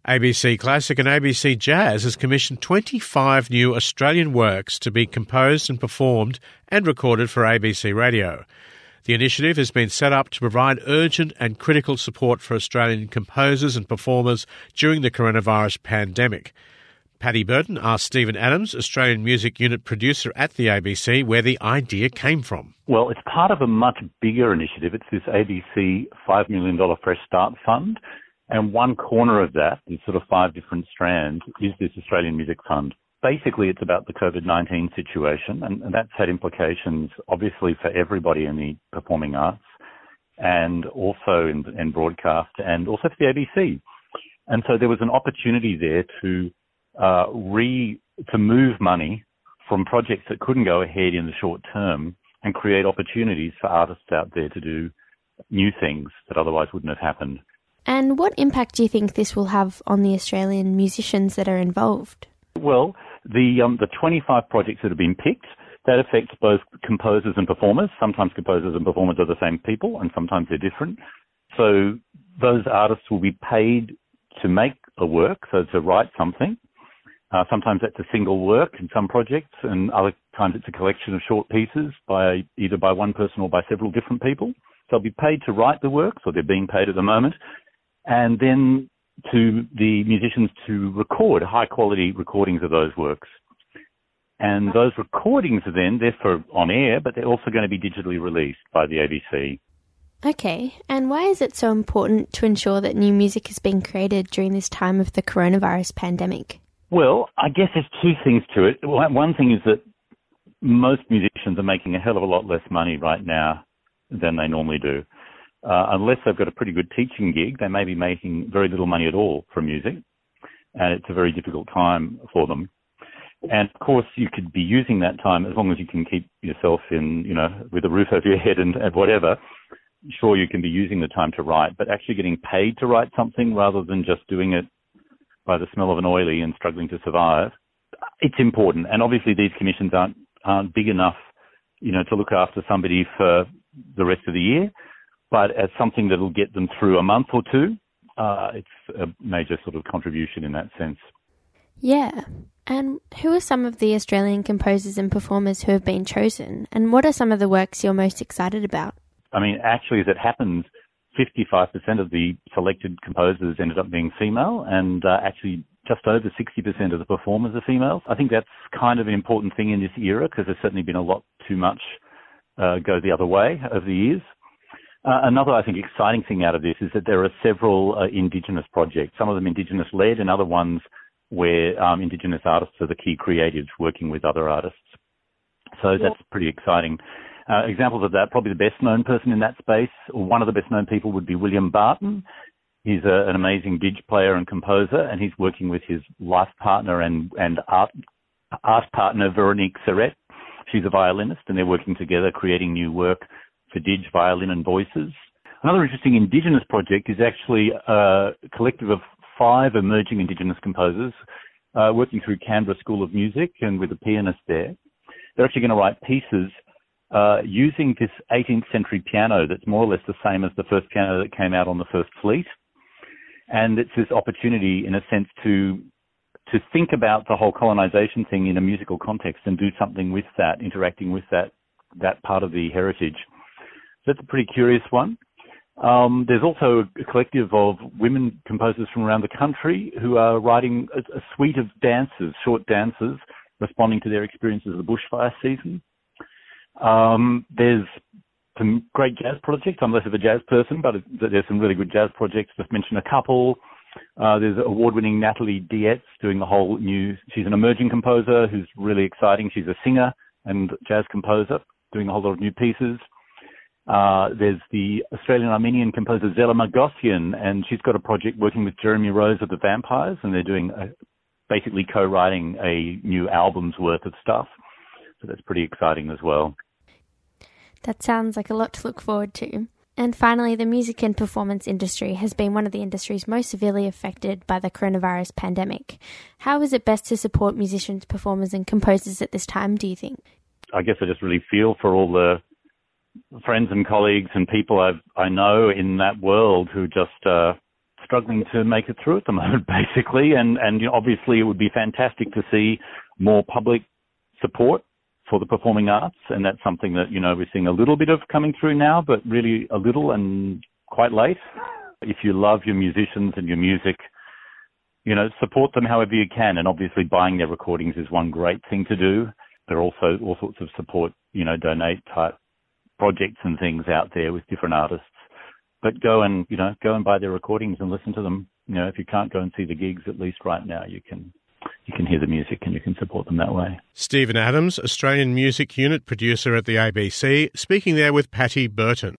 ABC Classic and ABC Jazz has commissioned 25 new Australian works to be composed and performed and recorded for ABC Radio. The initiative has been set up to provide urgent and critical support for Australian composers and performers during the coronavirus pandemic. Paddy Burton asked Stephen Adams, Australian Music Unit Producer at the ABC, where the idea came from. Well, it's part of a much bigger initiative. It's this ABC $5 million Fresh Start Fund. And one corner of that, these sort of 5 different strands, is this Australian Music Fund. Basically, it's about the COVID-19 situation, and that's had implications, obviously, for everybody in the performing arts, and also in broadcast, and also for the ABC. And so there was an opportunity there to move money from projects that couldn't go ahead in the short term and create opportunities for artists out there to do new things that otherwise wouldn't have happened. And what impact do you think this will have on the Australian musicians that are involved? Well, the 25 projects that have been picked, that affects both composers and performers. Sometimes composers and performers are the same people, and sometimes they're different. So those artists will be paid to make a work, so to write something. Sometimes that's a single work in some projects, and other times it's a collection of short pieces either by one person or by several different people. So they'll be paid to write the works, or they're being paid at the moment, and then to the musicians to record high-quality recordings of those works. And those recordings are then, they're for on air, but they're also going to be digitally released by the ABC. Okay, and why is it so important to ensure that new music is being created during this time of the coronavirus pandemic? Well, I guess there's 2 things to it. One thing is that most musicians are making a hell of a lot less money right now than they normally do. Unless they've got a pretty good teaching gig, they may be making very little money at all from music, and it's a very difficult time for them. And of course, you could be using that time, as long as you can keep yourself in, with a roof over your head and whatever. Sure, you can be using the time to write, but actually getting paid to write something rather than just doing it by the smell of an oily and struggling to survive, it's important. And obviously, these commissions aren't big enough, to look after somebody for the rest of the year. But as something that will get them through a month or 2, it's a major sort of contribution in that sense. Yeah. And who are some of the Australian composers and performers who have been chosen? And what are some of the works you're most excited about? I mean, actually, as it happens, 55% of the selected composers ended up being female, and actually just over 60% of the performers are females. I think that's kind of an important thing in this era, because there's certainly been a lot too much go the other way over the years. Another, I think, exciting thing out of this is that there are several Indigenous projects, some of them Indigenous-led and other ones where Indigenous artists are the key creatives working with other artists. So that's pretty exciting. Examples of that, probably the best-known person in that space, or one of the best-known people, would be William Barton. He's an amazing didge player and composer, and he's working with his life partner and art partner, Veronique Serret. She's a violinist, and they're working together creating new work for didge, violin and voices. Another interesting Indigenous project is actually a collective of 5 emerging Indigenous composers working through Canberra School of Music and with a pianist there. They're actually going to write pieces using this 18th century piano that's more or less the same as the first piano that came out on the first fleet. And it's this opportunity, in a sense, to think about the whole colonization thing in a musical context and do something with that, interacting with that part of the heritage. So that's a pretty curious one. There's also a collective of women composers from around the country who are writing a suite of dances, short dances, responding to their experiences of the bushfire season. There's some great jazz projects. I'm less of a jazz person, but there's some really good jazz projects. Just mention a couple. There's award-winning Natalie Dietz doing she's an emerging composer who's really exciting. She's a singer and jazz composer doing a whole lot of new pieces. There's the Australian-Armenian composer Zela Magosyan, and she's got a project working with Jeremy Rose of the Vampires, and they're doing basically co-writing a new album's worth of stuff. So that's pretty exciting as well. That sounds like a lot to look forward to. And finally, the music and performance industry has been one of the industries most severely affected by the coronavirus pandemic. How is it best to support musicians, performers and composers at this time, do you think? I guess I just really feel for all the friends and colleagues and people I know in that world who just struggling to make it through at the moment, basically. And obviously it would be fantastic to see more public support for the performing arts. And that's something that, we're seeing a little bit of coming through now, but really a little and quite late. If you love your musicians and your music, support them however you can. And obviously buying their recordings is one great thing to do. There are also all sorts of support, donate type projects and things out there with different artists. But go and buy their recordings and listen to them. If you can't go and see the gigs, at least right now you can hear the music and you can support them that way. Stephen Adams, Australian Music Unit Producer at the ABC, speaking there with Patty Burton.